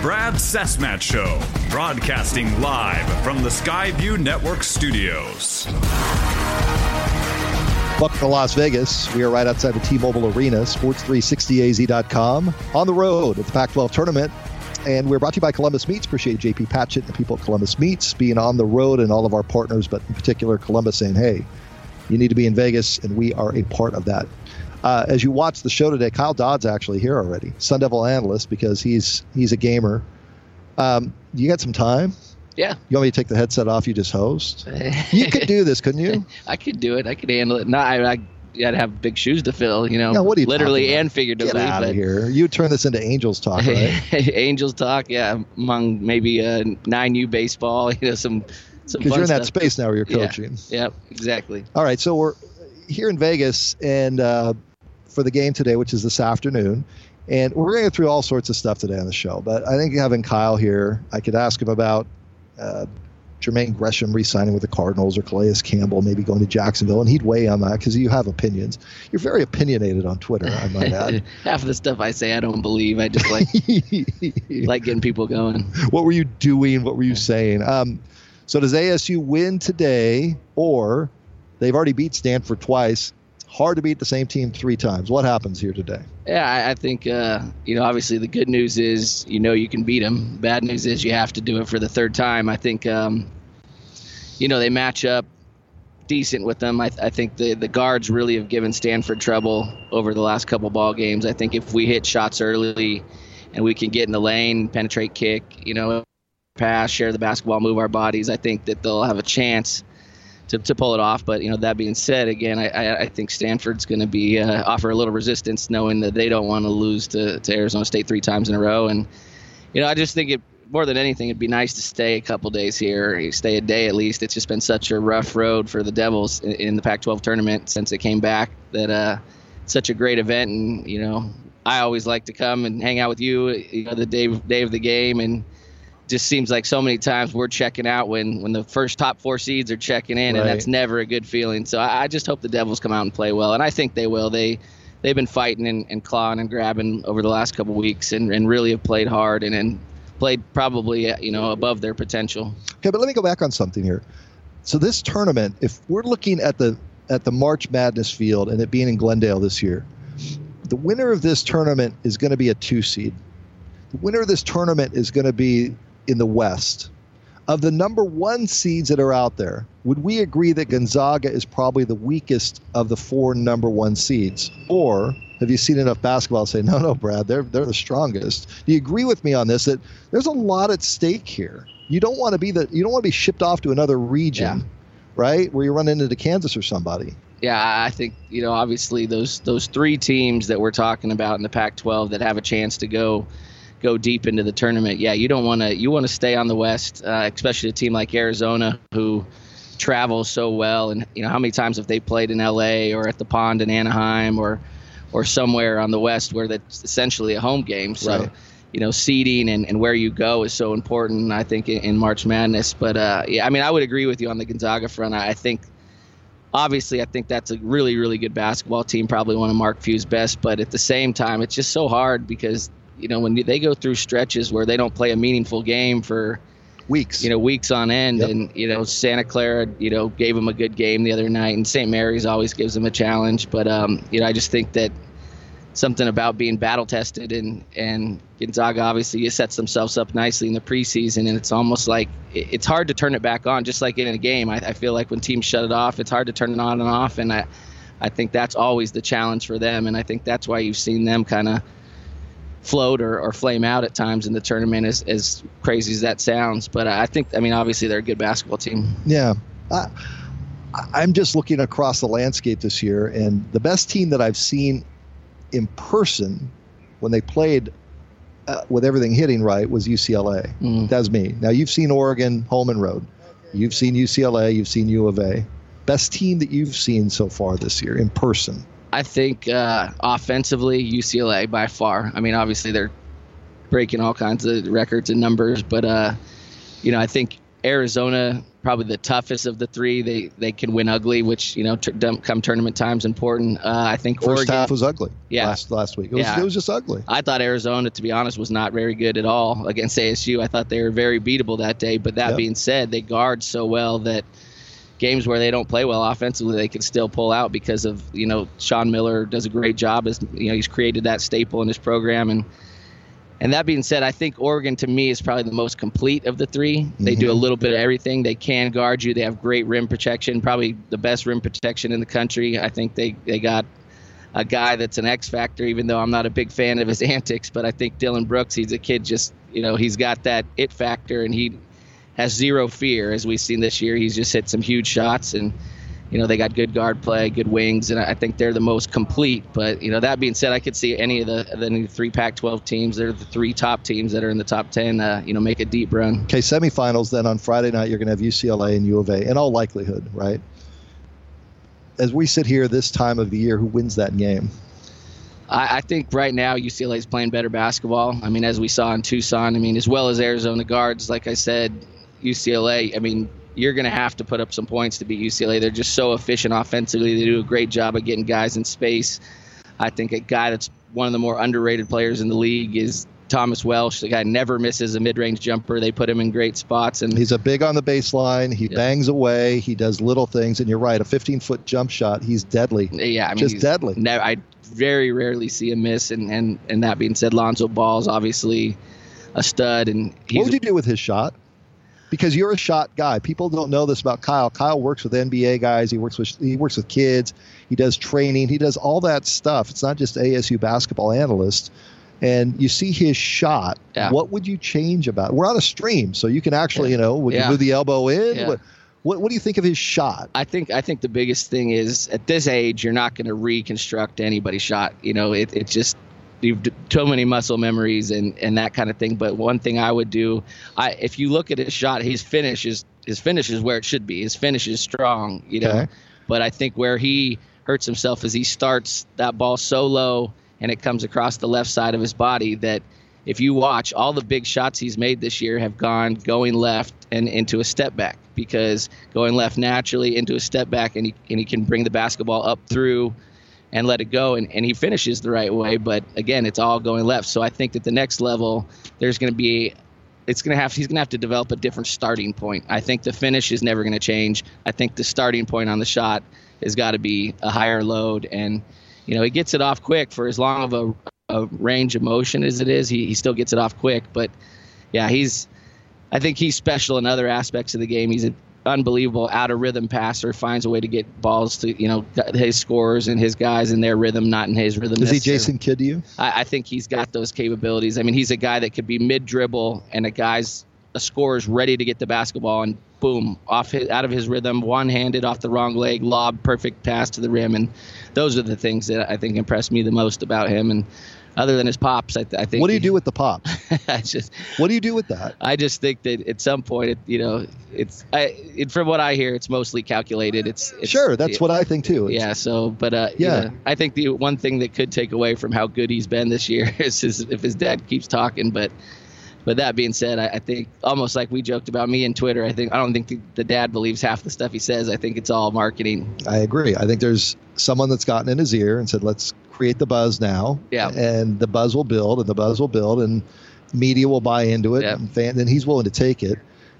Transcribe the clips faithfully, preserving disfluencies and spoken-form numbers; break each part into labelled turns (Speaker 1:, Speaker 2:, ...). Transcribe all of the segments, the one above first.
Speaker 1: Brad Cessmat Show, broadcasting live from the Skyview Network studios.
Speaker 2: Welcome to Las Vegas. We are right outside the T-Mobile Arena, sports three sixty A Z dot com, on the road at the Pac twelve tournament. And we're brought to you by Columbus Meats. Appreciate J P Patchett and the people at Columbus Meats being on the road, and all of our partners, but in particular Columbus, saying, hey, you need to be in Vegas, and we are a part of that. Uh, as you watch the show today, Kyle Dodd's actually here already, Sun Devil analyst, because he's he's a gamer. Um, you got some time?
Speaker 3: Yeah.
Speaker 2: You want me to take the headset off? You just host? You could do this, couldn't you?
Speaker 3: I could do it. I could handle it. No, I, I I'd have big shoes to fill, you know,
Speaker 2: yeah, what are you
Speaker 3: literally and figuratively.
Speaker 2: Get out of here. You turn this into Angels talk, right?
Speaker 3: Angels talk, yeah, among maybe uh, nine U baseball, you know, some some
Speaker 2: Because you're in that
Speaker 3: stuff.
Speaker 2: space now where you're coaching.
Speaker 3: Yeah, yeah, exactly.
Speaker 2: All right, so we're here in Vegas and uh, for the game today, which is this afternoon. And we're going to go through all sorts of stuff today on the show. But I think having Kyle here, I could ask him about uh, Jermaine Gresham re-signing with the Cardinals or Calais Campbell maybe going to Jacksonville. And he'd weigh on that because you have opinions. You're very opinionated on Twitter, I might add.
Speaker 3: Half of the stuff I say I don't believe. I just like like getting people going.
Speaker 2: What were you doing? What were you saying? Um, so does A S U win today, or they've already beat Stanford twice? Hard to beat the same team three times. What happens here today?
Speaker 3: Yeah, I, I think, uh, you know, obviously the good news is, you know, you can beat them. Bad news is you have to do it for the third time. I think, um, you know, they match up decent with them. I, I think the, the guards really have given Stanford trouble over the last couple ball games. I think if we hit shots early and we can get in the lane, penetrate, kick, you know, pass, share the basketball, move our bodies, I think that they'll have a chance To, to pull it off. But, you know, that being said, again, I, I, I think Stanford's going to be uh, offer a little resistance, knowing that they don't want to lose to, to Arizona State three times in a row. And, you know, I just think it more than anything, it'd be nice to stay a couple days here, stay a day at least. It's just been such a rough road for the Devils in, in the Pac twelve tournament since it came back. That uh, such a great event. And, you know, I always like to come and hang out with you, you know, the day, day of the game. And just seems like so many times we're checking out when, when the first top four seeds are checking in,
Speaker 2: right.
Speaker 3: And that's never a good feeling. So I, I just hope the Devils come out and play well, and I think they will. They, they've been fighting and, and clawing and grabbing over the last couple of weeks and, and really have played hard and, and played probably, you know, above their potential.
Speaker 2: Okay, but let me go back on something here. So this tournament, if we're looking at the at the March Madness field and it being in Glendale this year, the winner of this tournament is going to be a two seed. The winner of this tournament is going to be in the West. Of the number one seeds that are out there, would we agree that Gonzaga is probably the weakest of the four number one seeds? Or have you seen enough basketball to say, no, no, Brad, they're they're the strongest? Do you agree with me on this, that there's a lot at stake here? You don't want to be the you don't want to be shipped off to another region, yeah. right? Where you run into Kansas or somebody.
Speaker 3: Yeah, I think, you know, obviously those those three teams that we're talking about in the Pac twelve that have a chance to go go deep into the tournament. Yeah, you don't want to you want to stay on the West, uh, especially a team like Arizona who travels so well. And, you know, how many times have they played in L A or at the Pond in Anaheim or or somewhere on the West where that's essentially a home game. So,
Speaker 2: right.
Speaker 3: you know, seeding and, and where you go is so important, I think, in, in March Madness. But, uh, yeah, I mean, I would agree with you on the Gonzaga front. I, I think, obviously, I think that's a really, really good basketball team, probably one of Mark Few's best. But at the same time, it's just so hard because, you know, when they go through stretches where they don't play a meaningful game for
Speaker 2: weeks,
Speaker 3: you know, weeks on end. Yep. And, you know, Santa Clara, you know, gave them a good game the other night, and Saint Mary's always gives them a challenge. But, um, you know, I just think that something about being battle tested, and, and Gonzaga obviously sets themselves up nicely in the preseason. And it's almost like it's hard to turn it back on, just like in a game. I, I feel like when teams shut it off, it's hard to turn it on and off. And I, I think that's always the challenge for them. And I think that's why you've seen them kind of float or, or flame out at times in the tournament, as, as crazy as that sounds. But I think, I mean, obviously they're a good basketball team.
Speaker 2: Yeah. I, I'm just looking across the landscape this year, and the best team that I've seen in person when they played uh, with everything hitting right was U C L A. Mm. That's me. Now, you've seen Oregon, Holman Road. You've seen U C L A. You've seen U of A. Best team that you've seen so far this year in person?
Speaker 3: I think uh, offensively, U C L A by far. I mean, obviously they're breaking all kinds of records and numbers, but uh, you know, I think Arizona probably the toughest of the three. They they can win ugly, which, you know, t- come tournament time's important. Uh, I think
Speaker 2: First
Speaker 3: Oregon,
Speaker 2: half was ugly.
Speaker 3: Yeah.
Speaker 2: Last last week, it was
Speaker 3: Yeah.
Speaker 2: it was just ugly.
Speaker 3: I thought Arizona, to be honest, was not very good at all against A S U. I thought they were very beatable that day. But that
Speaker 2: Yep.
Speaker 3: being said, they guard so well that games where they don't play well offensively, they can still pull out because of, you know, Sean Miller does a great job. As you know, he's created that staple in his program. And and that being said, I think Oregon, to me, is probably the most complete of the three. They
Speaker 2: Mm-hmm.
Speaker 3: do a little bit of everything. They can guard you. They have great rim protection, probably the best rim protection in the country. I think they, they got a guy that's an X factor, even though I'm not a big fan of his antics. But I think Dylan Brooks, he's a kid just, you know, he's got that it factor, and he has zero fear, as we've seen this year. He's just hit some huge shots, and, you know, they got good guard play, good wings, and I think they're the most complete. But, you know, that being said, I could see any of the, the three Pac twelve teams. They're the three top teams that are in the top ten, uh, you know, make a deep run.
Speaker 2: Okay, semifinals then on Friday night, you're going to have U C L A and U of A, in all likelihood, right? As we sit here this time of the year, who wins that game?
Speaker 3: I, I think right now U C L A is playing better basketball. I mean, as we saw in Tucson, I mean, as well as Arizona guards, like I said, U C L A, I mean, you're going to have to put up some points to beat U C L A. They're just so efficient offensively. They do a great job of getting guys in space. I think a guy that's one of the more underrated players in the league is Thomas Welsh. The guy never misses a mid-range jumper. They put him in great spots. And
Speaker 2: He's a big on the baseline. He
Speaker 3: Yeah.
Speaker 2: bangs away. He does little things. And you're right, a fifteen-foot jump shot, he's deadly.
Speaker 3: yeah, I mean,
Speaker 2: Just
Speaker 3: he's
Speaker 2: deadly.
Speaker 3: Never, I very rarely see him miss. And, and, and that being said, Lonzo Ball's obviously a stud. And he's,
Speaker 2: What would you do with his shot? Because you're a shot guy. People don't know this about Kyle. Kyle works with N B A guys. He works with he works with kids. He does training. He does all that stuff. It's not just A S U basketball analyst. And you see his shot.
Speaker 3: Yeah.
Speaker 2: What would you change about it? We're on a stream, so you can actually,
Speaker 3: Yeah.
Speaker 2: you know, would
Speaker 3: Yeah.
Speaker 2: you move the elbow in?
Speaker 3: Yeah.
Speaker 2: What, what What do you think of his shot?
Speaker 3: I think I think the biggest thing is at this age, you're not going to reconstruct anybody's shot. You know, it it just you've d- too many muscle memories and, and that kind of thing. But one thing I would do, I if you look at his shot, his finish is his finish is where it should be. His finish is strong, you know.
Speaker 2: Okay.
Speaker 3: But I think where he hurts himself is he starts that ball so low and it comes across the left side of his body that if you watch, all the big shots he's made this year have gone going left and into a step back, because going left naturally into a step back, and he and he can bring the basketball up through and let it go, and, and he finishes the right way. But again, it's all going left. So I think that the next level, there's going to be, it's going to have, he's going to have to develop a different starting point. I think the finish is never going to change. I think the starting point on the shot has got to be a higher load, and you know, he gets it off quick for as long of a, a range of motion as it is. He he still gets it off quick, but yeah, he's, I think he's special in other aspects of the game. He's an unbelievable out of rhythm passer, finds a way to get balls to, you know, his scorers and his guys in their rhythm, not in his rhythm.
Speaker 2: Is he
Speaker 3: necessarily.
Speaker 2: Jason Kidd to you?
Speaker 3: I, I think he's got those capabilities. I mean, he's a guy that could be mid dribble and a guy's a scorer's ready to get the basketball and boom, off his, out of his rhythm, one handed off the wrong leg, lob, perfect pass to the rim, and those are the things that I think impressed me the most about him. And other than his pops, I, th- I think.
Speaker 2: What do you
Speaker 3: he,
Speaker 2: do with the pops?
Speaker 3: I just,
Speaker 2: What do you do with that?
Speaker 3: I just think that at some point, it, you know, it's I, it, from what I hear, it's mostly calculated. It's, it's
Speaker 2: Sure, that's
Speaker 3: it,
Speaker 2: what I think too. It's,
Speaker 3: Yeah. So, but uh,
Speaker 2: Yeah.
Speaker 3: yeah, I think the one thing that could take away from how good he's been this year is his, if his dad keeps talking. But, but that being said, I, I think almost like we joked about me and Twitter. I think I don't think the, the dad believes half the stuff he says. I think it's all marketing.
Speaker 2: I agree. I think there's someone that's gotten in his ear and said, let's create the buzz now.
Speaker 3: Yeah.
Speaker 2: And the buzz will build and the buzz will build and media will buy into it.
Speaker 3: Yeah.
Speaker 2: And, fan, and he's willing to take it.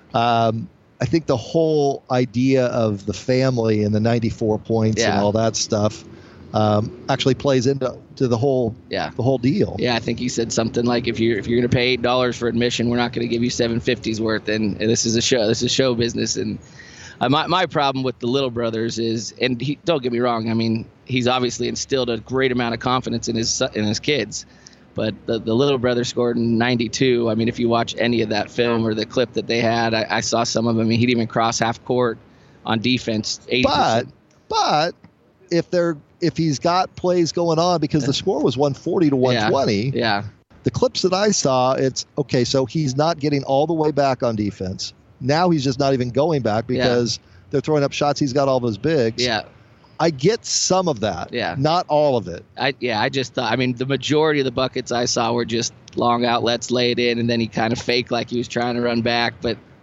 Speaker 2: Um, I think the whole idea of the family and the ninety-four points and
Speaker 3: Yeah.
Speaker 2: all that stuff um, actually plays into to the whole
Speaker 3: Yeah.
Speaker 2: the whole deal.
Speaker 3: Yeah, I think he said something like, if you're if you're going to pay eight dollars for admission, we're not going to give you seven fifties worth. And, and this is a show. This is show business. And uh, my my problem with the Little brothers is, and he, don't get me wrong, I mean, he's obviously instilled a great amount of confidence in his son- in his kids. But the, the Little brother scored in ninety-two. I mean, if you watch any of that film or the clip that they had, I, I saw some of them. I mean, he didn't even cross half court on defense. eighty percent.
Speaker 2: But but if they're if he's got plays going on, because the score was one forty to one twenty.
Speaker 3: Yeah. yeah.
Speaker 2: The clips that I saw, it's okay. So he's not getting all the way back on defense. Now he's just not even going back because yeah. they're throwing up shots. He's got all those bigs.
Speaker 3: Yeah.
Speaker 2: I get some of that.
Speaker 3: Yeah.
Speaker 2: Not all of it.
Speaker 3: I yeah, I just thought, I mean, the majority of the buckets I saw were just long outlets, lay it in, and then he kind of faked like he was trying to run back. But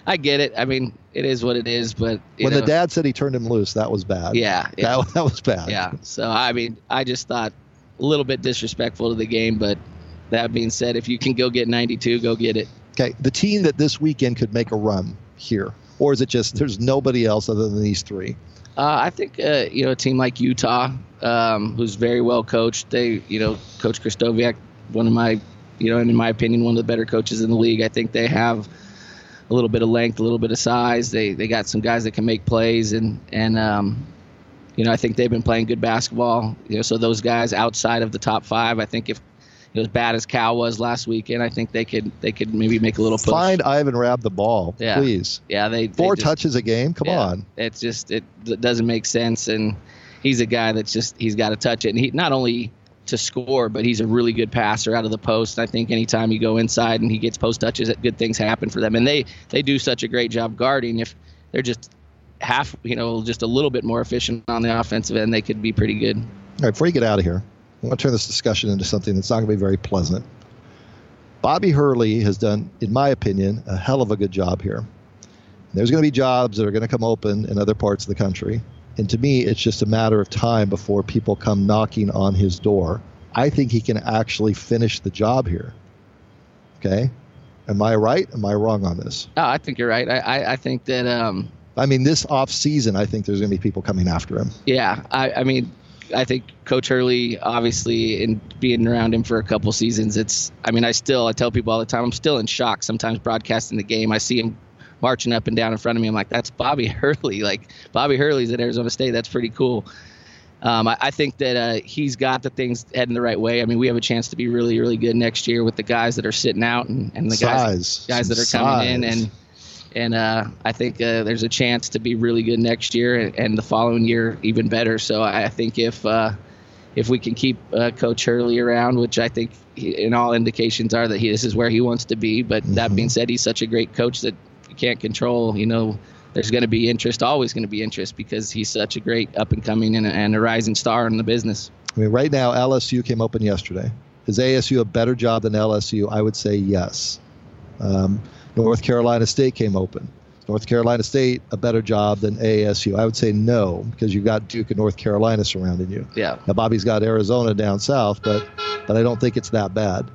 Speaker 3: I get it. I mean, it is what it is. But you
Speaker 2: when
Speaker 3: know,
Speaker 2: the dad said he turned him loose, that was bad.
Speaker 3: Yeah, yeah.
Speaker 2: That, that was bad.
Speaker 3: Yeah. So, I mean, I just thought a little bit disrespectful to the game. But that being said, if you can go get ninety-two, go get it.
Speaker 2: Okay. The team that this weekend could make a run here, or is it just there's nobody else other than these three?
Speaker 3: Uh, I think, uh, you know, a team like Utah, um, who's very well coached. They, you know, Coach Krzysztofiak, one of my, you know, and in my opinion, one of the better coaches in the league. I think they have a little bit of length, a little bit of size. They they got some guys that can make plays, and and um, you know, I think they've been playing good basketball. You know, so those guys outside of the top five, I think if you know, as bad as Cal was last weekend, I think they could they could maybe make a little push.
Speaker 2: Find Ivan Rabb the ball,
Speaker 3: yeah.
Speaker 2: please.
Speaker 3: Yeah, they
Speaker 2: four
Speaker 3: they just,
Speaker 2: touches a game. Come
Speaker 3: yeah,
Speaker 2: on.
Speaker 3: It's just it, it doesn't make sense, and he's a guy that's just he's got to touch it, and he not only to score, but he's a really good passer out of the post. I think anytime you go inside and he gets post touches, good things happen for them. And they, they do such a great job guarding. If they're just half, you know, just a little bit more efficient on the offensive end, they could be pretty good.
Speaker 2: All right, before you get out of here, I want to turn this discussion into something that's not going to be very pleasant. Bobby Hurley has done, in my opinion, a hell of a good job here. There's going to be jobs that are going to come open in other parts of the country. And to me, it's just a matter of time before people come knocking on his door. I think he can actually finish the job here. Okay? Am I right? Am I wrong on this?
Speaker 3: Oh, I think you're right. I, I, I think that... Um,
Speaker 2: I mean, this off season, I think there's going to be people coming after him.
Speaker 3: Yeah. I, I mean, I think Coach Hurley, obviously, in being around him for a couple seasons, it's... I mean, I still... I tell people all the time, I'm still in shock sometimes broadcasting the game. I see him marching up and down in front of me. I'm like, that's Bobby Hurley. Like, Bobby Hurley's at Arizona State. That's pretty cool. Um, I, I think that uh, he's got the things heading the right way. I mean, we have a chance to be really, really good next year with the guys that are sitting out and, and the guys, guys that are
Speaker 2: Size.
Speaker 3: coming in. And and uh, I think uh, there's a chance to be really good next year and, and the following year even better. So I, I think if uh, if we can keep uh, Coach Hurley around, which I think he, in all indications are that he this is where he wants to be. But mm-hmm. that being said, he's such a great coach that can't control, you know, there's going to be interest, always going to be interest because he's such a great up and coming and, and a rising star in the business.
Speaker 2: I mean, right now, L S U came open yesterday. Is A S U a better job than L S U? I would say yes. Um, North Carolina State came open. North Carolina State a better job than A S U? I would say no, because you've got Duke and North Carolina surrounding you.
Speaker 3: Yeah.
Speaker 2: Now, Bobby's got Arizona down south, but but I don't think it's that bad.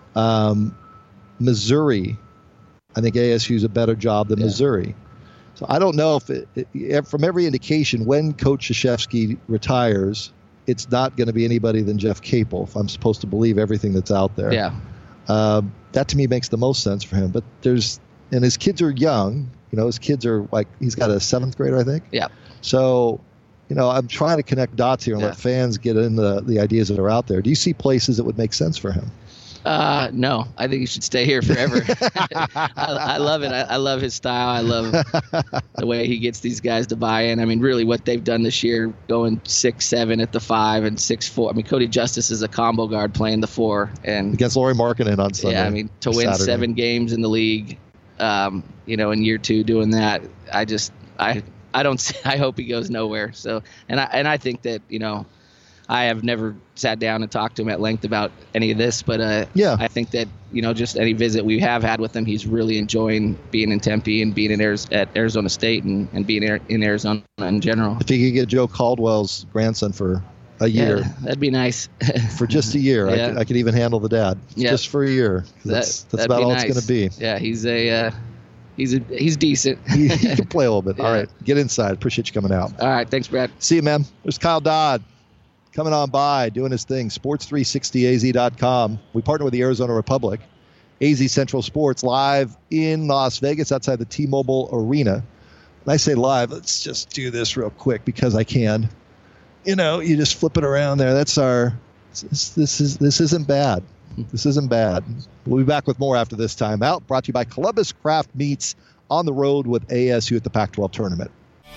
Speaker 2: Um, Missouri, I think A S U is a better job than yeah. Missouri. So I don't know if, it, it, from every indication, when Coach Krzyzewski retires, it's not going to be anybody than Jeff Capel, if I'm supposed to believe everything that's out there.
Speaker 3: Yeah.
Speaker 2: Um, that to me makes the most sense for him. But there's, and his kids are young. You know, his kids are like, he's got a seventh grader, I think.
Speaker 3: Yeah.
Speaker 2: So, you know, I'm trying to connect dots here and
Speaker 3: yeah.
Speaker 2: let fans get into the, the ideas that are out there. Do you see places that would make sense for him?
Speaker 3: Uh, no, I think he should stay here forever. I, I love it. I, I love his style. I love the way he gets these guys to buy in. I mean, really what they've done this year, going six, seven at the five and six, four. I mean, Cody Justice is a combo guard playing the four. And
Speaker 2: against Lauri Markkanen on Sunday.
Speaker 3: Yeah, I mean, to win
Speaker 2: Saturday.
Speaker 3: seven games in the league, um, you know, in year two doing that, I just, I, I don't see, I hope he goes nowhere. So, and I, and I think that, you know, I have never sat down and talked to him at length about any of this, but uh,
Speaker 2: yeah.
Speaker 3: I think that, you know, just any visit we have had with him, he's really enjoying being in Tempe and being in Ari- at Arizona State and, and being in Arizona in general.
Speaker 2: If he could get Joe Caldwell's grandson for a year.
Speaker 3: Yeah, that'd be nice.
Speaker 2: For just a year.
Speaker 3: Yeah.
Speaker 2: I, could, I could even handle the dad.
Speaker 3: Yeah.
Speaker 2: Just for a year. That's,
Speaker 3: that,
Speaker 2: that's about all
Speaker 3: nice.
Speaker 2: it's going to be.
Speaker 3: Yeah, he's a uh, he's a, he's decent.
Speaker 2: he, he can play a little bit.
Speaker 3: Yeah.
Speaker 2: All right, get inside. Appreciate you coming out.
Speaker 3: All right, thanks, Brad.
Speaker 2: See you, man. There's Kyle Dodd coming on by, doing his thing. sports three sixty A Z dot com. We partner with the Arizona Republic. A Z Central Sports live in Las Vegas outside the T-Mobile Arena. When I say live, let's just do this real quick because I can. You know, you just flip it around there. That's our. This, this is this isn't bad. This isn't bad. We'll be back with more after this time out. Brought to you by Columbus Craft Meats on the road with A S U at the Pac twelve tournament.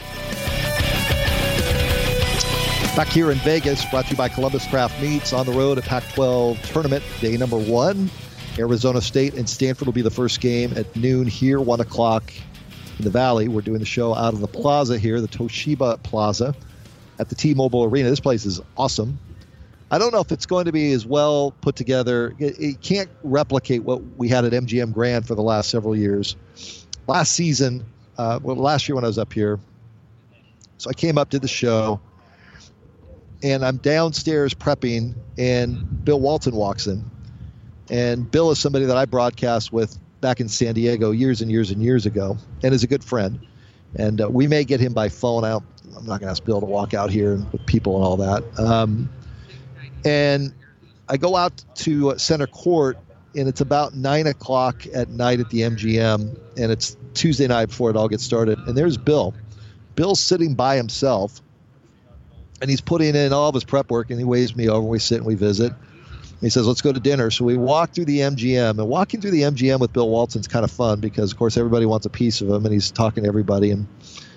Speaker 2: Back here in Vegas, brought to you by Columbus Craft Meats on the road at Pac twelve tournament, day number one. Arizona State and Stanford will be the first game at noon here, one o'clock in the Valley. We're doing the show out of the plaza here, the Toshiba Plaza at the T-Mobile Arena. This place is awesome. I don't know if it's going to be as well put together. It, it can't replicate what we had at M G M Grand for the last several years. last season, uh, well, last year when I was up here, so I came up to the show, and I'm downstairs prepping, and Bill Walton walks in. And Bill is somebody that I broadcast with back in San Diego years and years and years ago, and is a good friend. And uh, we may get him by phone. I don't, I'm not going to ask Bill to walk out here with people and all that. Um, and I go out to center court, and it's about nine o'clock at night at the M G M, and it's Tuesday night before it all gets started. And there's Bill. Bill's sitting by himself, and he's putting in all of his prep work, and he waves me over, and we sit and we visit. He says, let's go to dinner. So we walk through the M G M, and walking through the M G M with Bill Walton's kind of fun because, of course, everybody wants a piece of him, and he's talking to everybody. And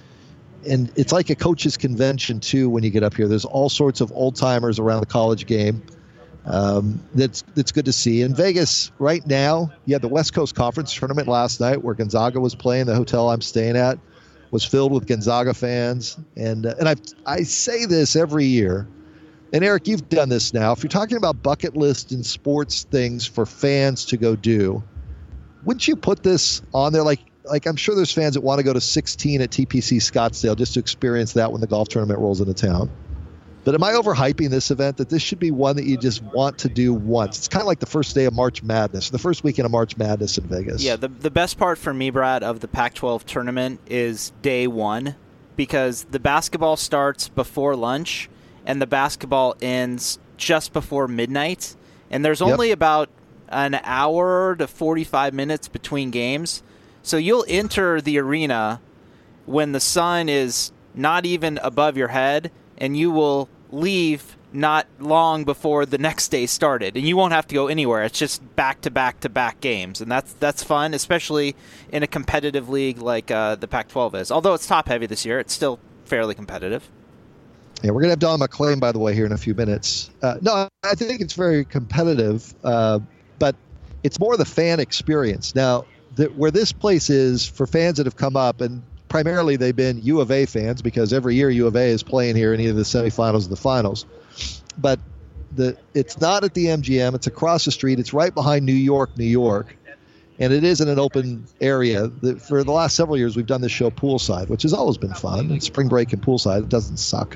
Speaker 2: and it's like a coach's convention, too, when you get up here. There's all sorts of old-timers around the college game. Um, that's that's good to see. In Vegas right now, you had the West Coast Conference tournament last night where Gonzaga was playing. The hotel I'm staying at was filled with Gonzaga fans. And, uh, and I I say this every year. And, Eric, you've done this now. If you're talking about bucket list and sports things for fans to go do, wouldn't you put this on there? Like, like I'm sure there's fans that want to go to sixteen at T P C Scottsdale just to experience that when the golf tournament rolls into town. But am I overhyping this event that this should be one that you just want to do once? It's kind of like the first day of March Madness, the first weekend of March Madness in Vegas.
Speaker 4: Yeah, the, the best part for me, Brad, of the Pac twelve tournament is day one because the basketball starts before lunch and the basketball ends just before midnight. And there's only yep. about an hour to forty-five minutes between games. So you'll enter the arena when the sun is not even above your head, and you will leave not long before the next day started. And you won't have to go anywhere. It's just back-to-back-to-back games. And that's that's fun, especially in a competitive league like uh, the Pac twelve is. Although it's top-heavy this year, it's still fairly competitive.
Speaker 2: Yeah, we're going to have Don McClain, by the way, here in a few minutes. Uh, no, I think it's very competitive, uh, but it's more the fan experience. Now, the, where this place is for fans that have come up, and primarily they've been U of A fans because every year U of A is playing here in either the semifinals or the finals. But the it's not at the M G M. It's across the street. It's right behind New York, New York. And it is in an open area. The, for the last several years, we've done this show poolside, which has always been fun. And spring break and poolside, it doesn't suck.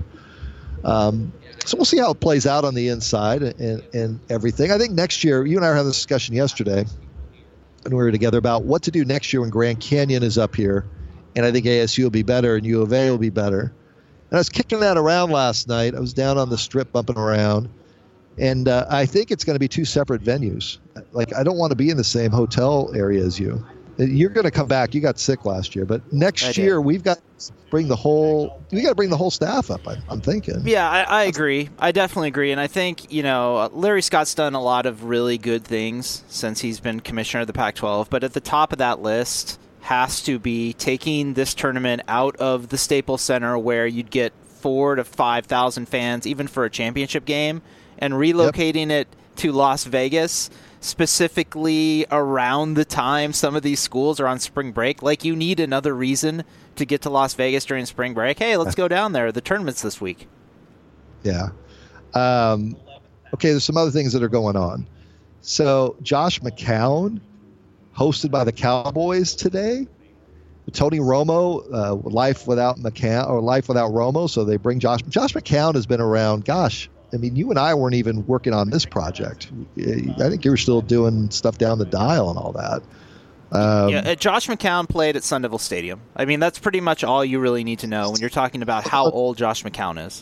Speaker 2: Um, so we'll see how it plays out on the inside and, and everything. I think next year, you and I were having this discussion yesterday when we were together about what to do next year when Grand Canyon is up here. And I think A S U will be better and U of A will be better. And I was kicking that around last night. I was down on the strip bumping around. And uh, I think it's going to be two separate venues. Like, I don't want to be in the same hotel area as you. You're going to come back. You got sick last year. But next year, we've got to bring the whole – we got to bring the whole staff up, I, I'm thinking.
Speaker 4: Yeah, I, I agree. I definitely agree. And I think, you know, Larry Scott's done a lot of really good things since he's been commissioner of the Pac twelve. But at the top of that list – has to be taking this tournament out of the Staples Center where you'd get four to five thousand fans, even for a championship game, and relocating yep. it to Las Vegas, specifically around the time some of these schools are on spring break. Like, you need another reason to get to Las Vegas during spring break. Hey, let's go down there. The tournament's this week.
Speaker 2: Yeah. Um, okay, there's some other things that are going on. So Josh McCown, hosted by the Cowboys today. Tony Romo, uh, Life Without McCown or Life Without Romo. So they bring Josh. Josh McCown has been around. Gosh, I mean, you and I weren't even working on this project. I think you were still doing stuff down the dial and all that. Um,
Speaker 4: yeah, uh, Josh McCown played at Sun Devil Stadium. I mean, that's pretty much all you really need to know when you're talking about how old Josh McCown is.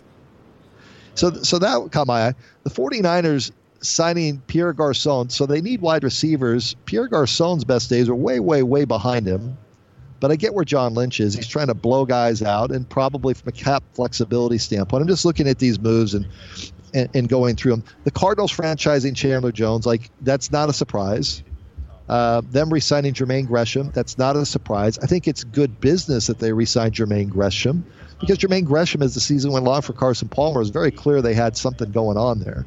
Speaker 2: So, so that caught my eye. The 49ers signing Pierre Garçon, so they need wide receivers. Pierre Garçon's best days are way, way, way behind him. But I get where John Lynch is. He's trying to blow guys out, and probably from a cap flexibility standpoint. I'm just looking at these moves and, and, and going through them. The Cardinals franchising Chandler Jones, like, that's not a surprise. Uh, them re-signing Jermaine Gresham, that's not a surprise. I think it's good business that they re-signed Jermaine Gresham because Jermaine Gresham, as the season went along for Carson Palmer, was very clear they had something going on there.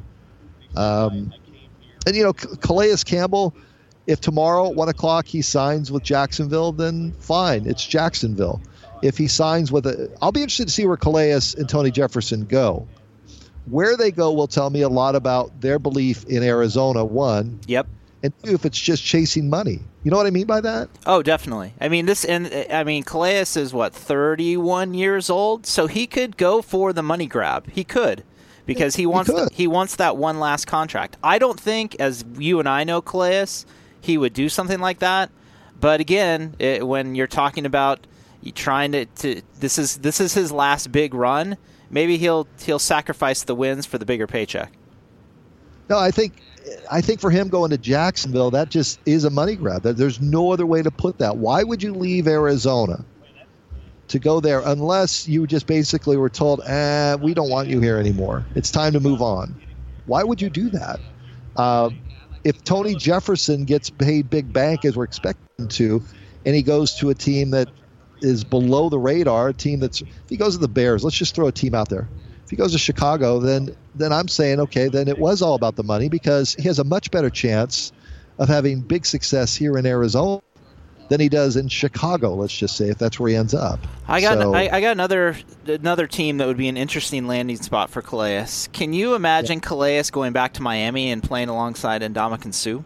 Speaker 2: Um, and, you know, Calais Campbell, if tomorrow at one o'clock he signs with Jacksonville, then fine. It's Jacksonville. If he signs with a – I'll be interested to see where Calais and Tony Jefferson go. Where they go will tell me a lot about their belief in Arizona, one.
Speaker 4: Yep.
Speaker 2: and two, if it's just chasing money. You know what I mean by that?
Speaker 4: Oh, definitely. I mean, this, and I mean, Calais is what, thirty-one years old, so he could go for the money grab. He could, because he wants
Speaker 2: he,
Speaker 4: the, he wants that one last contract. I don't think, as you and I know Calais, he would do something like that. But again, it, when you're talking about you trying to, to this is this is his last big run, maybe he'll he'll sacrifice the wins for the bigger paycheck.
Speaker 2: No, I think. I think for him going to Jacksonville, that just is a money grab. There's no other way to put that. Why would you leave Arizona to go there unless you just basically were told, eh, we don't want you here anymore. It's time to move on. Why would you do that? Uh, if Tony Jefferson gets paid big bank as we're expecting to, and he goes to a team that is below the radar, a team that's – if he goes to the Bears, let's just throw a team out there. If he goes to Chicago, then then I'm saying, okay, then it was all about the money because he has a much better chance of having big success here in Arizona than he does in Chicago, let's just say, if that's where he ends up.
Speaker 4: I got
Speaker 2: so,
Speaker 4: I, I got another another team that would be an interesting landing spot for Calais. Can you imagine yeah. Calais going back to Miami and playing alongside Ndamukong Suh?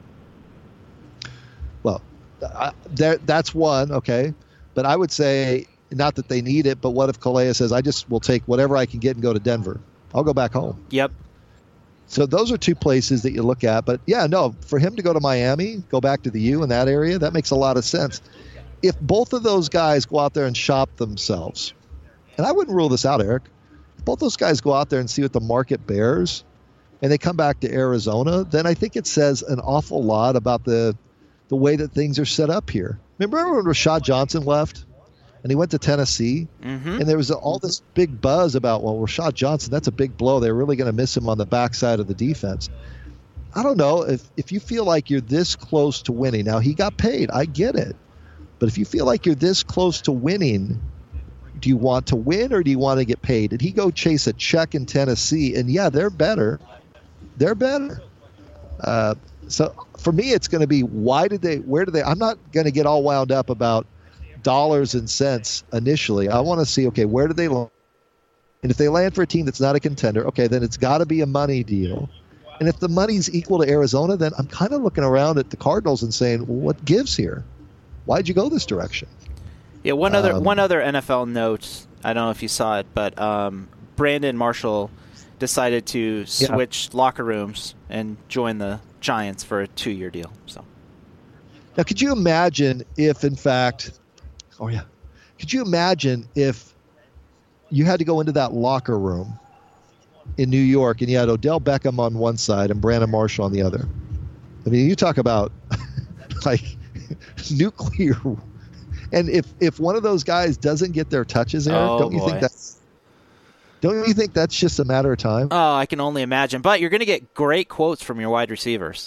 Speaker 2: Well, I, there, that's one, okay. But I would say – not that they need it, but what if Calais says, I just will take whatever I can get and go to Denver? I'll go back home.
Speaker 4: Yep.
Speaker 2: So those are two places that you look at. But, yeah, no, for him to go to Miami, go back to the U in that area, that makes a lot of sense. If both of those guys go out there and shop themselves, and I wouldn't rule this out, Eric, if both those guys go out there and see what the market bears and they come back to Arizona, then I think it says an awful lot about the the way that things are set up here. Remember when Rashad Johnson left? And he went to Tennessee,
Speaker 4: mm-hmm.
Speaker 2: and there was all this big buzz about, well, Rashad Johnson, that's a big blow. They're really going to miss him on the backside of the defense. I don't know. If if you feel like you're this close to winning, now he got paid. I get it. But if you feel like you're this close to winning, do you want to win or do you want to get paid? Did he go chase a check in Tennessee? And, yeah, they're better. They're better. Uh, so for me, it's going to be why did they – where did they – I'm not going to get all wound up about – dollars and cents initially. I want to see, okay, where do they land? And if they land for a team that's not a contender, okay, then it's got to be a money deal. And if the money's equal to Arizona, then I'm kind of looking around at the Cardinals and saying, well, what gives here? Why'd you go this direction?
Speaker 4: Yeah, one other
Speaker 2: um,
Speaker 4: one other N F L note, I don't know if you saw it, but um, Brandon Marshall decided to switch yeah. locker rooms and join the Giants for a two-year deal. So
Speaker 2: now, could you imagine if, in fact... Oh, yeah. Could you imagine if you had to go into that locker room in New York and you had Odell Beckham on one side and Brandon Marshall on the other? I mean, you talk about like nuclear. And if, if one of those guys doesn't get their touches, Eric,
Speaker 4: oh,
Speaker 2: don't you
Speaker 4: boy.
Speaker 2: think that's don't you think that's just a matter of time?
Speaker 4: Oh, I can only imagine. But you're going to get great quotes from your wide receivers.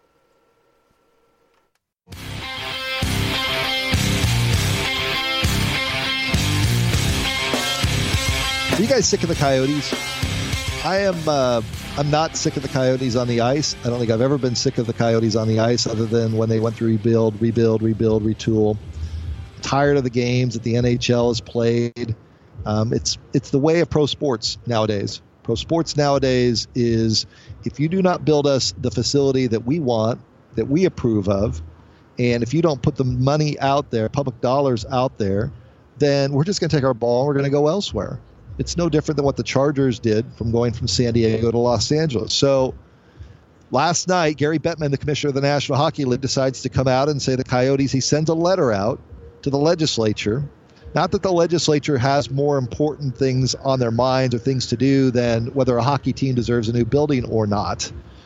Speaker 2: Are you guys sick of the Coyotes? I am. Uh, I'm not sick of the Coyotes on the ice. I don't think I've ever been sick of the Coyotes on the ice, other than when they went through rebuild, rebuild, rebuild, retool. Tired of the games that the N H L has played. Um, it's it's the way of pro sports nowadays. Pro sports nowadays is if you do not build us the facility that we want, that we approve of, and if you don't put the money out there, public dollars out there, then we're just going to take our ball and we're going to go elsewhere. It's no different than what the Chargers did from going from San Diego to Los Angeles. So last night, Gary Bettman, the commissioner of the National Hockey League, decides to come out and say the Coyotes, he sends a letter out to the legislature. Not that the legislature has more important things on their minds or things to do than whether a hockey team deserves a new building or not.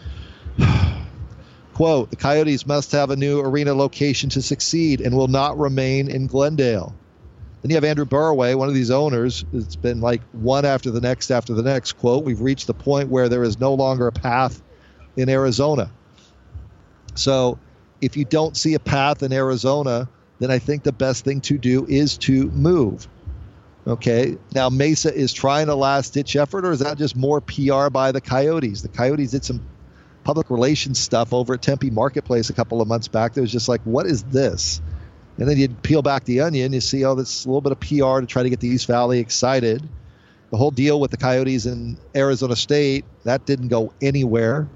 Speaker 2: Quote, the Coyotes must have a new arena location to succeed and will not remain in Glendale. Then you have Andrew Burraway, one of these owners. It's been like one after the next after the next. Quote, we've reached the point where there is no longer a path in Arizona. So if you don't see a path in Arizona, then I think the best thing to do is to move. Okay, now Mesa is trying a last-ditch effort, or is that just more P R by the Coyotes? The Coyotes did some public relations stuff over at Tempe Marketplace a couple of months back. There was just like, what is this? And then you peel back the onion, you see, oh, this a little bit of P R to try to get the East Valley excited. The whole deal with the Coyotes in Arizona State, that didn't go anywhere.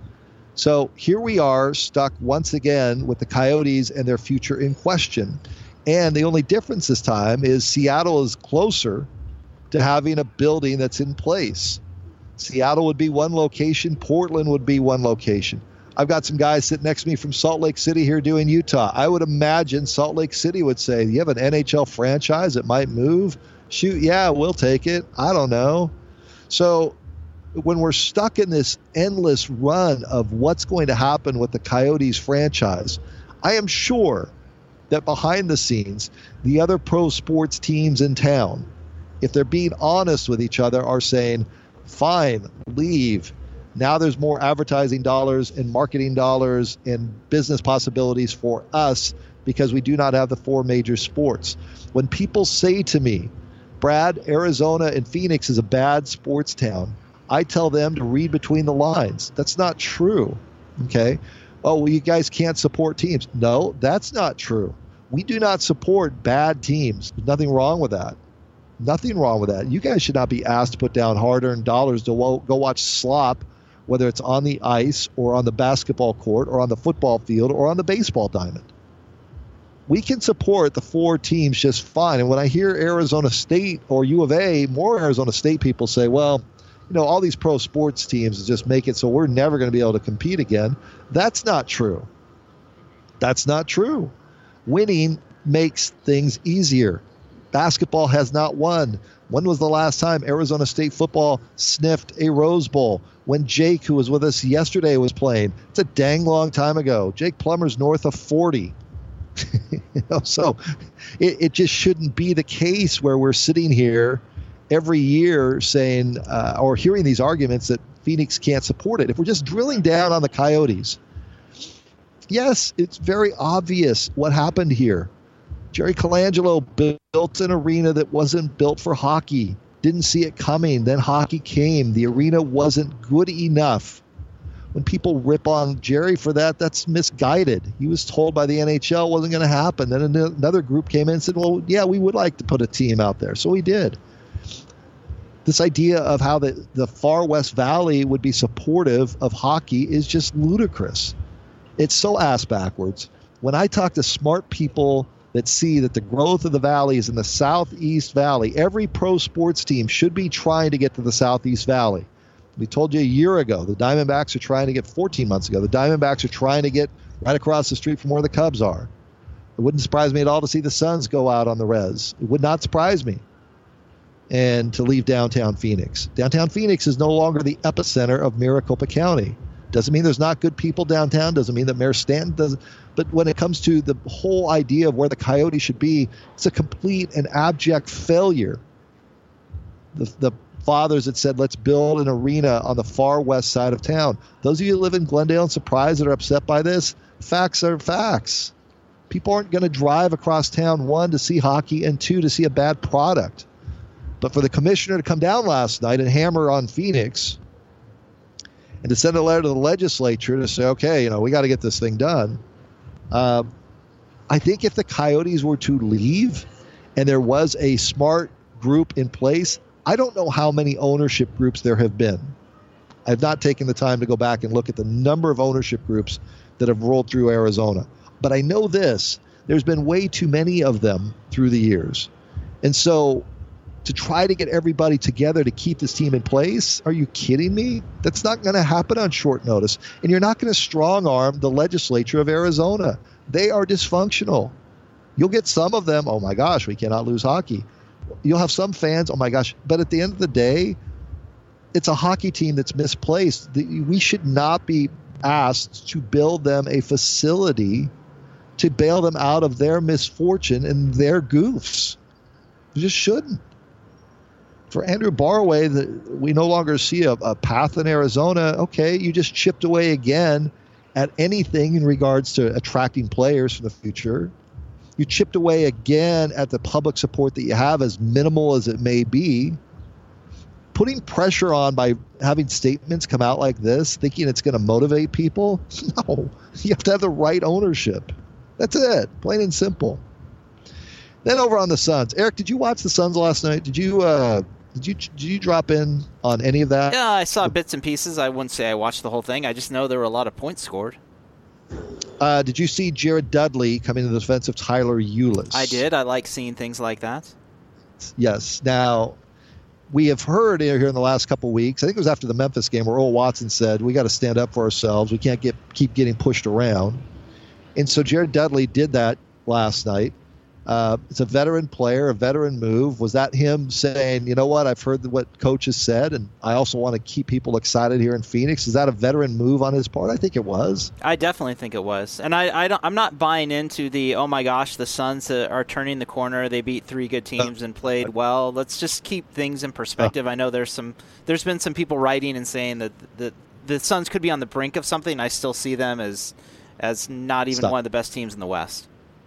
Speaker 2: So here we are stuck once again with the Coyotes and their future in question. And the only difference this time is Seattle is closer to having a building that's in place. Seattle would be one location. Portland would be one location. I've got some guys sitting next to me from Salt Lake City here doing Utah. I would imagine Salt Lake City would say, you have an N H L franchise that might move? Shoot, yeah, we'll take it. I don't know. So when we're stuck in this endless run of what's going to happen with the Coyotes franchise, I am sure that behind the scenes, the other pro sports teams in town, if they're being honest with each other, are saying, fine, leave. Now there's more advertising dollars and marketing dollars and business possibilities for us because we do not have the four major sports. When people say to me, Brad, Arizona and Phoenix is a bad sports town, I tell them to read between the lines. That's not true. Okay? Oh, well, you guys can't support teams. No, that's not true. We do not support bad teams. There's nothing wrong with that. Nothing wrong with that. You guys should not be asked to put down hard-earned dollars to wo- go watch slop, whether it's on the ice or on the basketball court or on the football field or on the baseball diamond. We can support the four teams just fine. And when I hear Arizona State or U of A, more Arizona State people say, well, you know, all these pro sports teams just make it so we're never going to be able to compete again. That's not true. That's not true. Winning makes things easier. Basketball has not won. When was the last time Arizona State football sniffed a Rose Bowl? When Jake, who was with us yesterday, was playing. It's a dang long time ago. Jake Plummer's north of forty. you know, so it, it just shouldn't be the case where we're sitting here every year saying uh, or hearing these arguments that Phoenix can't support it. If we're just drilling down on the Coyotes, yes, it's very obvious what happened here. Jerry Colangelo built an arena that wasn't built for hockey. Didn't see it coming. Then hockey came. The arena wasn't good enough. When people rip on Jerry for that, that's misguided. He was told by the N H L it wasn't going to happen. Then another group came in and said, well, yeah, we would like to put a team out there. So we did. This idea of how the, the far West Valley would be supportive of hockey is just ludicrous. It's so ass backwards. When I talk to smart people that see that the growth of the valley is in the Southeast Valley, every pro sports team should be trying to get to the Southeast Valley. We told you a year ago, the Diamondbacks are trying to get fourteen months ago. The Diamondbacks are trying to get right across the street from where the Cubs are. It wouldn't surprise me at all to see the Suns go out on the res. It would not surprise me. And to leave downtown Phoenix. Downtown Phoenix is no longer the epicenter of Maricopa County. Doesn't mean there's not good people downtown. Doesn't mean that Mayor Stanton doesn't. But when it comes to the whole idea of where the Coyotes should be, it's a complete and abject failure. The, the fathers that said, let's build an arena on the far west side of town. Those of you who live in Glendale and Surprise that are upset by this, facts are facts. People aren't going to drive across town, one, to see hockey, and two, to see a bad product. But for the commissioner to come down last night and hammer on Phoenix and to send a letter to the legislature to say, okay, you know, we got to get this thing done. Uh, I think if the Coyotes were to leave and there was a smart group in place, I don't know how many ownership groups there have been. I've not taken the time to go back and look at the number of ownership groups that have rolled through Arizona. But I know this, there's been way too many of them through the years. And so to try to get everybody together to keep this team in place, are you kidding me? That's not going to happen on short notice. And you're not going to strong arm the legislature of Arizona. They are dysfunctional. You'll get some of them, oh my gosh, we cannot lose hockey. You'll have some fans, oh my gosh. But at the end of the day, it's a hockey team that's misplaced. We should not be asked to build them a facility to bail them out of their misfortune and their goofs. We just shouldn't. For Andrew Barway, the, we no longer see a, a path in Arizona. Okay, you just chipped away again at anything in regards to attracting players for the future. You chipped away again at the public support that you have, as minimal as it may be. Putting pressure on by having statements come out like this, thinking it's going to motivate people. No, you have to have the right ownership. That's it, plain and simple. Then over on the Suns. Eric, did you watch the Suns last night? Did you uh, Did you did you drop in on any of that?
Speaker 4: Yeah, I saw bits and pieces. I wouldn't say I watched the whole thing. I just know there were a lot of points scored.
Speaker 2: Uh, did you see Jared Dudley coming to the defense of Tyler Eulis?
Speaker 4: I did. I like seeing things like that.
Speaker 2: Yes. Now, we have heard here in the last couple of weeks, I think it was after the Memphis game, where Earl Watson said, we got to stand up for ourselves. We can't get keep getting pushed around. And so Jared Dudley did that last night. Uh, it's a veteran player, a veteran move. Was that him saying, you know what, I've heard what coach has said, and I also want to keep people excited here in Phoenix? Is that a veteran move on his part? I think it was.
Speaker 4: I definitely think it was. And I, I don't, I'm not buying into the, oh my gosh, the Suns are turning the corner. They beat three good teams and played well. Let's just keep things in perspective. I know there's some, there's been some people writing and saying that the, the Suns could be on the brink of something. I still see them as, as not even Stop. one of the best teams in the West.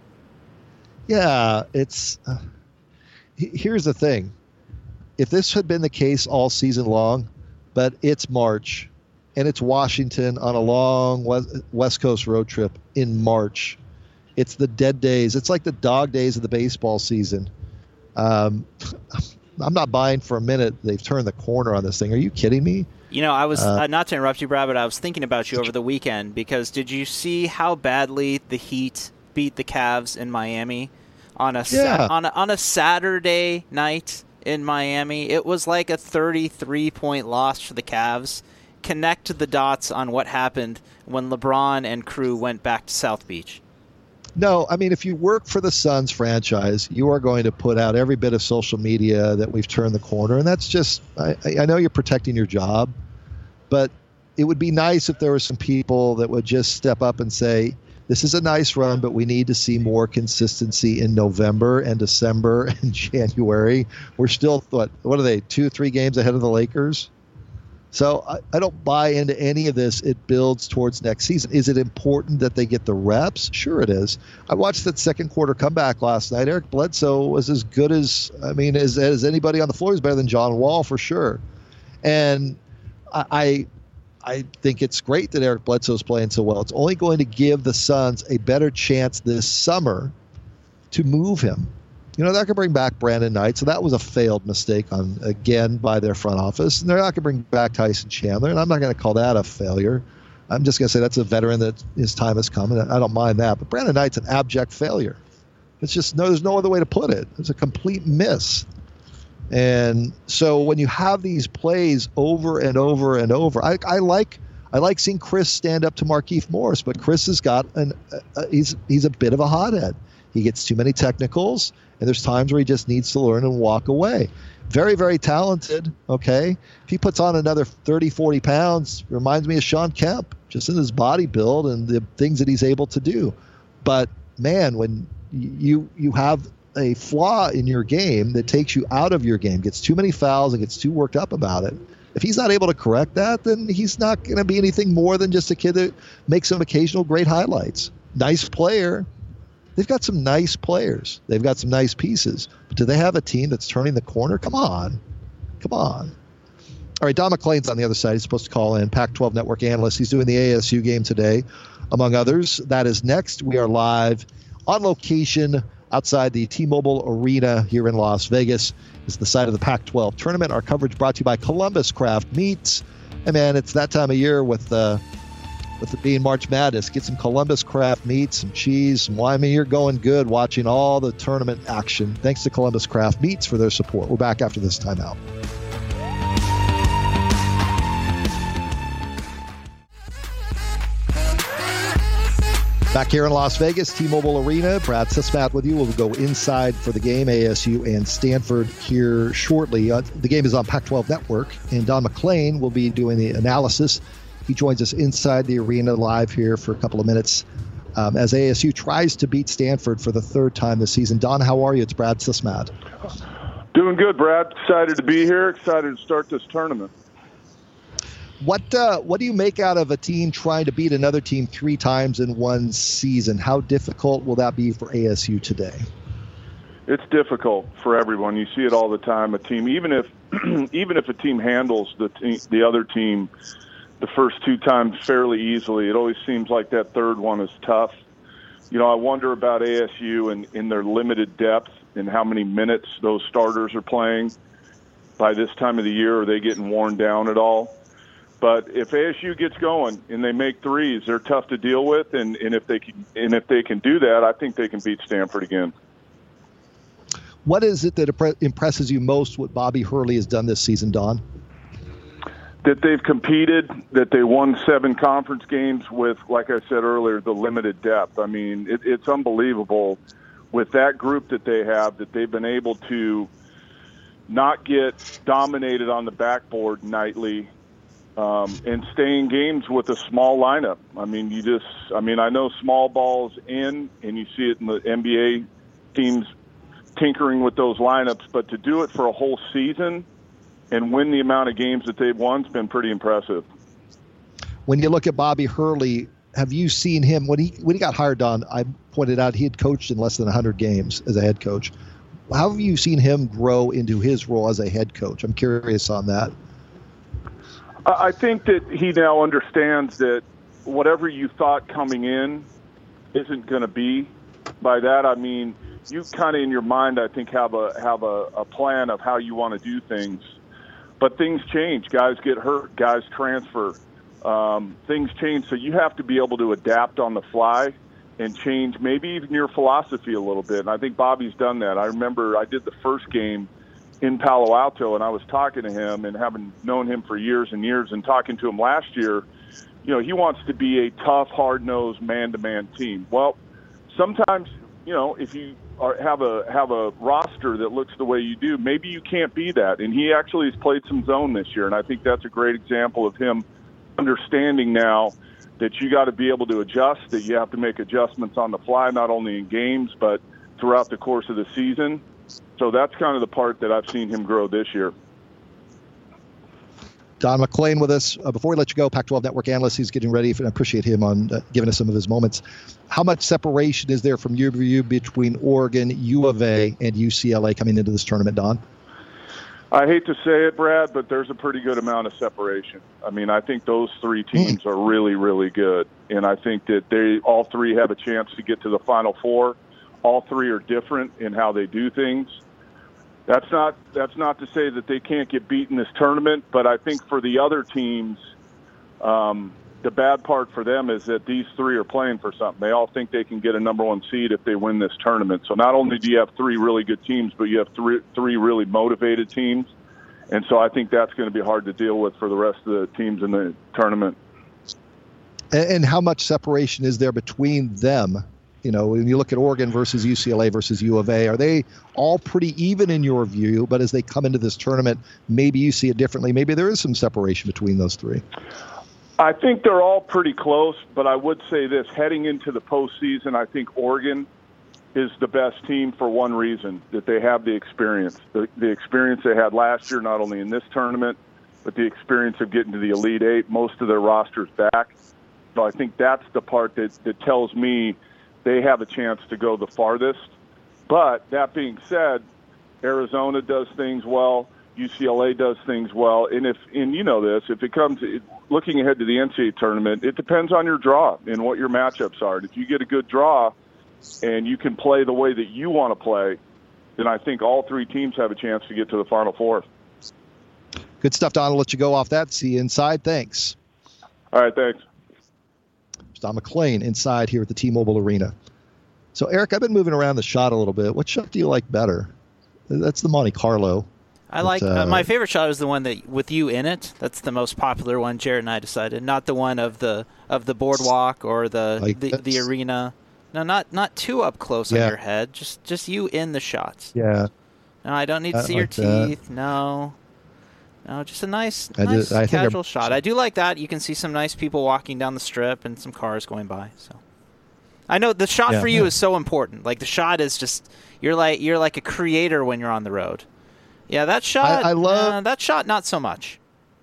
Speaker 2: Yeah, it's uh, here's the thing. If this had been the case all season long, but it's March and it's Washington on a long West Coast road trip in March, it's the dead days. It's like the dog days of the baseball season. Um, I'm not buying for a minute they've turned the corner on this thing. Are you kidding me?
Speaker 4: You know, I was uh, uh, not to interrupt you, Brad, but I was thinking about you over the weekend because did you see how badly the Heat beat the Cavs in Miami on a,
Speaker 2: yeah.
Speaker 4: sa- on a on a Saturday night in Miami? It was like a thirty-three point loss for the Cavs. Connect the dots on what happened when LeBron and crew went back to South Beach.
Speaker 2: No, I mean, if you work for the Suns franchise, you are going to put out every bit of social media that we've turned the corner, and that's just I, I know you're protecting your job, but it would be nice if there were some people that would just step up and say, this is a nice run, but we need to see more consistency in November and December and January. We're still, what, what are they, two, three games ahead of the Lakers? So I, I don't buy into any of this. It builds towards next season. Is it important that they get the reps? Sure it is. I watched that second quarter comeback last night. Eric Bledsoe was as good as, I mean, as, as anybody on the floor. He's better than John Wall for sure. And I... I I think it's great that Eric Bledsoe's playing so well. It's only going to give the Suns a better chance this summer to move him. You know, they're not going to bring back Brandon Knight, so that was a failed mistake on again by their front office. And they're not going to bring back Tyson Chandler, and I'm not going to call that a failure. I'm just going to say that's a veteran that his time has come, and I don't mind that. But Brandon Knight's an abject failure. It's just no, there's no other way to put it. It's a complete miss. And so when you have these plays over and over and over, I, I like I like seeing Chris stand up to Markieff Morris, but Chris has got an uh, he's he's a bit of a hothead. He gets too many technicals, and there's times where he just needs to learn and walk away. Very, very talented, okay? If he puts on another thirty, forty pounds, reminds me of Shawn Kemp, just in his body build and the things that he's able to do. But, man, when you you have a flaw in your game that takes you out of your game, gets too many fouls and gets too worked up about it, if he's not able to correct that, then he's not going to be anything more than just a kid that makes some occasional great highlights. Nice player. They've got some nice players. They've got some nice pieces. But do they have a team that's turning the corner? Come on. Come on. All right, Don McClain's on the other side. He's supposed to call in, Pac twelve Network analyst. He's doing the A S U game today, among others. That is next. We are live on location outside the T-Mobile Arena here in Las Vegas. Is the site of the Pac twelve tournament. Our coverage brought to you by Columbus Craft Meats. And man, it's that time of year with uh, with it being March Madness. Get some Columbus Craft Meats, some cheese, some wine. I mean, you're going good watching all the tournament action. Thanks to Columbus Craft Meats for their support. We're back after this timeout. Back here in Las Vegas, T-Mobile Arena. Brad Sismat with you. We'll go inside for the game, A S U and Stanford here shortly. Uh, the game is on Pac twelve Network, and Don McClain will be doing the analysis. He joins us inside the arena live here for a couple of minutes um, as A S U tries to beat Stanford for the third time this season. Don, how are you? It's Brad Sismat.
Speaker 5: Doing good, Brad. Excited to be here. Excited to start this tournament.
Speaker 2: What uh, what do you make out of a team trying to beat another team three times in one season? How difficult will that be for A S U today?
Speaker 5: It's difficult for everyone. You see it all the time. A team, even if even if a team handles the te- the other team the first two times fairly easily, it always seems like that third one is tough. You know, I wonder about A S U and in their limited depth and how many minutes those starters are playing. by this time of the year? Are they getting worn down at all? But if A S U gets going and they make threes, they're tough to deal with, and, and if they can, and if they can do that, I think they can beat Stanford again.
Speaker 2: What is it that impresses you most what Bobby Hurley has done this season, Don?
Speaker 5: That they've competed, that they won seven conference games with, like I said earlier, the limited depth. I mean, it, it's unbelievable with that group that they have, that they've been able to not get dominated on the backboard nightly, um, and stay in games with a small lineup. I mean, you just, I mean, I know small ball's in, and you see it in the N B A teams tinkering with those lineups, but to do it for a whole season and win the amount of games that they've won has been pretty impressive.
Speaker 2: When you look at Bobby Hurley, have you seen him when he when he got hired on? I pointed out he had coached in less than one hundred games as a head coach. How have you seen him grow into his role as a head coach? I'm curious on that.
Speaker 5: I think that he now understands that whatever you thought coming in isn't going to be by that. I mean, you kind of in your mind, I think, have a have a, a plan of how you want to do things. But things change. Guys get hurt. Guys transfer. Um, things change. So you have to be able to adapt on the fly and change maybe even your philosophy a little bit. And I think Bobby's done that. I remember I did the first game in Palo Alto, and I was talking to him, and having known him for years and years and talking to him last year, you know, he wants to be a tough, hard-nosed, man-to-man team. Well, sometimes, you know, if you are, have a have a roster that looks the way you do, maybe you can't be that. And he actually has played some zone this year, and I think that's a great example of him understanding now that you got to be able to adjust, that you have to make adjustments on the fly, not only in games but throughout the course of the season. So that's kind of the part that I've seen him grow this year.
Speaker 2: Don McClain with us. Uh, before we let you go, Pac twelve Network analyst, he's getting ready, and I appreciate him on uh, giving us some of his moments. How much separation is there from your view between Oregon, U of A, and U C L A coming into this tournament, Don?
Speaker 5: I hate to say it, Brad, but there's a pretty good amount of separation. I mean, I think those three teams mm. are really, really good, and I think that they all three have a chance to get to the Final Four. All three are different in how they do things. That's not that's not to say that they can't get beat in this tournament, but I think for the other teams, um, the bad part for them is that these three are playing for something. They all think they can get a number one seed if they win this tournament. So not only do you have three really good teams, but you have three three really motivated teams. And so I think that's going to be hard to deal with for the rest of the teams in the tournament.
Speaker 2: And, and how much separation is there between them? You know, when you look at Oregon versus U C L A versus U of A, are they all pretty even in your view? But as they come into this tournament, maybe you see it differently. Maybe there is some separation between those three.
Speaker 5: I think they're all pretty close, but I would say this. Heading into the postseason, I think Oregon is the best team for one reason, that they have the experience. The, the experience they had last year, not only in this tournament, but the experience of getting to the Elite Eight, most of their rosters back. So I think that's the part that, that tells me they have a chance to go the farthest. But that being said, Arizona does things well. U C L A does things well. And if, and you know this, if it comes looking ahead to the N C double A tournament, it depends on your draw and what your matchups are. And if you get a good draw and you can play the way that you want to play, then I think all three teams have a chance to get to the Final Four.
Speaker 2: Good stuff, Don. I'll let you go off that. See you inside. Thanks.
Speaker 5: All right, thanks.
Speaker 2: Don McClain inside here at the T-Mobile Arena. So, Eric, I've been moving around the shot a little bit. What shot do you like better? That's the Monte Carlo.
Speaker 4: I like uh, uh, my favorite shot is the one that with you in it. That's the most popular one. Jared and I decided, not the one of the of the boardwalk or the
Speaker 2: like
Speaker 4: the, the arena. No, not not too up close yeah. on your head. Just just you in the shots.
Speaker 2: Yeah.
Speaker 4: No, I don't need to I see like your teeth. That. No. No, just a nice,
Speaker 2: I
Speaker 4: nice
Speaker 2: did, I
Speaker 4: casual shot. I do like that. You can see some nice people walking down the strip and some cars going by. So, I know the shot
Speaker 2: yeah,
Speaker 4: for you
Speaker 2: yeah.
Speaker 4: is so important. Like the shot is just you're like you're like a creator when you're on the road. Yeah, that shot.
Speaker 2: I, I love
Speaker 4: uh, that shot. Not so much.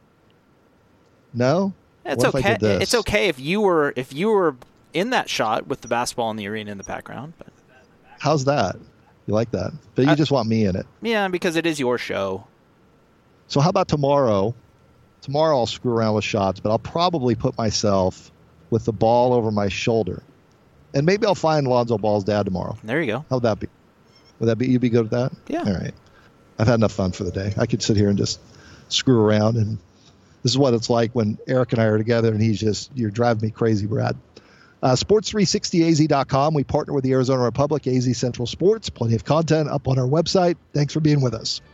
Speaker 2: No,
Speaker 4: it's
Speaker 2: what
Speaker 4: okay.
Speaker 2: If I did this?
Speaker 4: It's okay if you were if you were in that shot with the basketball in the arena in the background. But
Speaker 2: how's that? You like that? But you I, just want me in it.
Speaker 4: Yeah, because it is your show.
Speaker 2: So how about tomorrow? Tomorrow I'll screw around with shots, but I'll probably put myself with the ball over my shoulder. And maybe I'll find Lonzo Ball's dad tomorrow.
Speaker 4: There you go.
Speaker 2: How would that be? Would that be, you'd be good with that?
Speaker 4: Yeah.
Speaker 2: All right. I've had enough fun for the day. I could sit here and just screw around, and this is what it's like when Eric and I are together, and he's just, you're driving me crazy, Brad. Uh, sports three sixty A Z dot com. We partner with the Arizona Republic, A Z Central Sports. Plenty of content up on our website. Thanks for being with us.